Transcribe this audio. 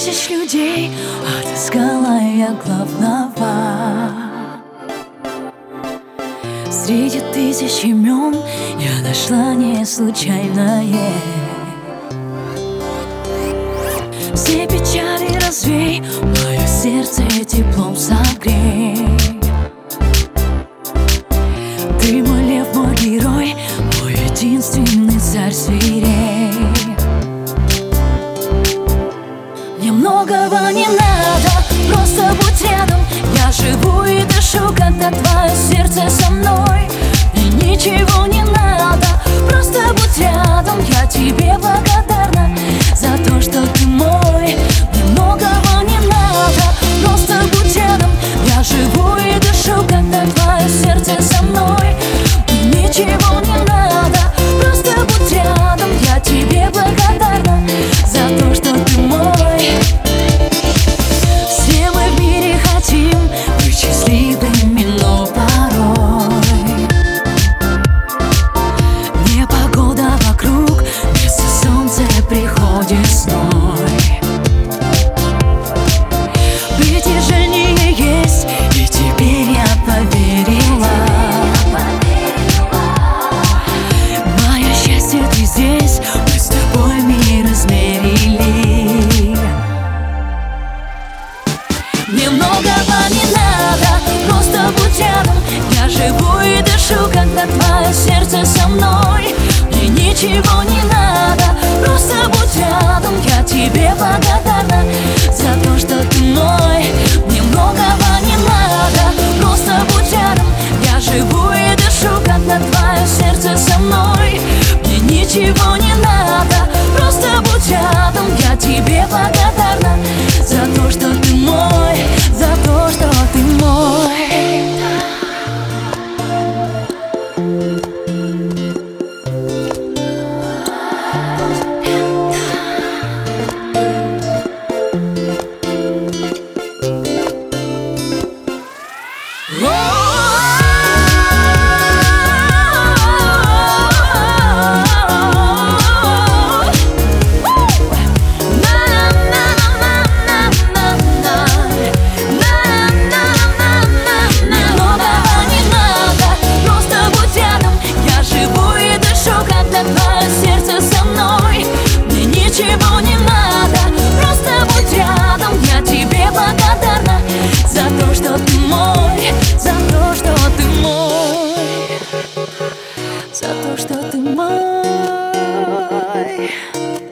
тысяч людей отыскала я главного. Среди тысяч имен я нашла не случайное. Все печали развей, мое сердце теплом согрей. Ты мой лев, мой герой, мой единственный царь свирей. Мне многого не надо, просто будь рядом. Я живу и дышу, когда твое сердце со мной. Мне ничего не надо, просто будь рядом. Я тебе благодарна за то, что ты мой. Мне многого не надо, просто будь рядом. Я живу и дышу, когда твое сердце со мной. Мне ничего не надо, просто будь рядом. Я тебе благодарна за то, что ты мой. Все мы в мире хотим быть счастливыми, но порой непогода вокруг, вместо солнца приходит зной. Притяжение есть, и теперь я поверила. Мое счастье, ты здесь, мы с тобой мир измерили. Мне многого не надо, просто будь рядом. Я живу и дышу, когда твое сердце со мной. Мне ничего не надо, просто будь рядом. Я тебе благодарна за то, что ты мой. Мне многого не надо, просто будь рядом. Я живу и дышу, когда твое сердце со мной. Мне ничего не надо, просто будь рядом. Я тебе благодарна за то, что ты мой, за то, что ты мой. Твое сердце со мной. Мне ничего не надо, просто будь рядом. Я тебе благодарна за то, что ты мой, за то, что ты мой, за то, что ты мой.